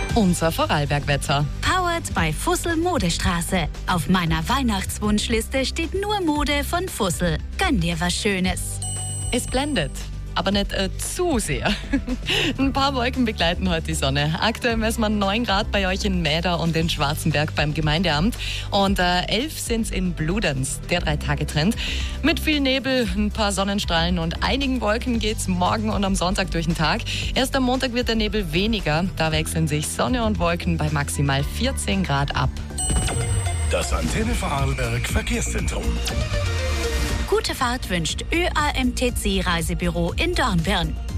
Unser Vorarlberg-Wetter. Powered by Fussel Modestraße. Auf meiner Weihnachtswunschliste steht nur Mode von Fussel. Gönn dir was Schönes. Es blendet, aber nicht zu sehr. Ein paar Wolken begleiten heute die Sonne. Aktuell messen wir 9 Grad bei euch in Mäder und in Schwarzenberg beim Gemeindeamt. Und 11 sind es in Bludenz, der 3-Tage-Trend. Mit viel Nebel, ein paar Sonnenstrahlen und einigen Wolken geht's morgen und am Sonntag durch den Tag. Erst am Montag wird der Nebel weniger. Da wechseln sich Sonne und Wolken bei maximal 14 Grad ab. Das Antenne Vorarlberg Verkehrszentrum. Gute Fahrt wünscht ÖAMTC Reisebüro in Dornbirn.